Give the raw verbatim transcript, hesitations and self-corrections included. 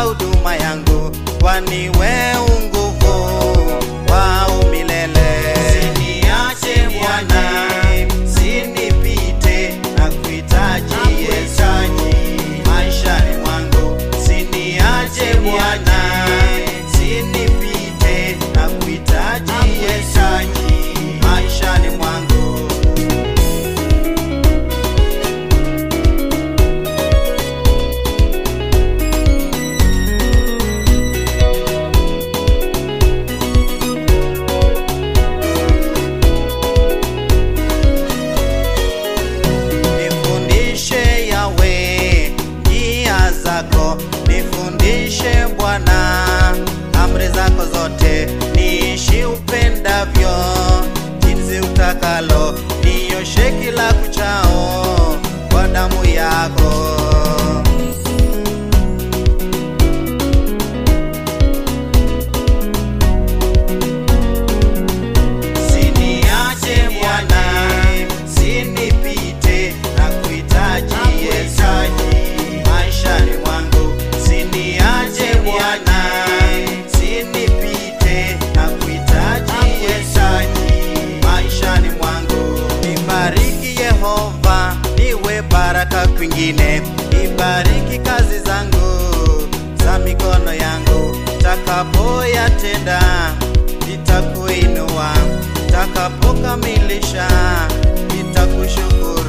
huduma yangu, kwani wewe nguvu wa umilele. Siniache Bwana, sinipite, nakuhitaji Yesu maishani mwangu. Siniache Bwana, sinipite, nakuhitaji Yesu maishani mwangu. Nifundishe Bwana amri zako zote, niishi upendavyo jinsi utakalo, nioshe kila kuchao kwa damu yako. Siniache Bwana, sinipite, nakuhitaji Yesu maishani mwangu. Siniache Bwana, sinipite, nakuhitaji Yesu maishani mwangu. Nibariki Yehova, niwe baraka kwingine. Nibariki kazi zangu za mikono yangu, takapoyatenda nitakuinua, takapokamilisha nitakushukuru.